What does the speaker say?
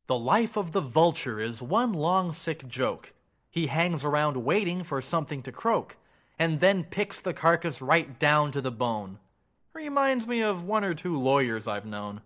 The life of the vulture is one long sick joke. He hangs around waiting for something to croak, and then picks the carcass right down to the bone. Reminds me of one or two lawyers I've known.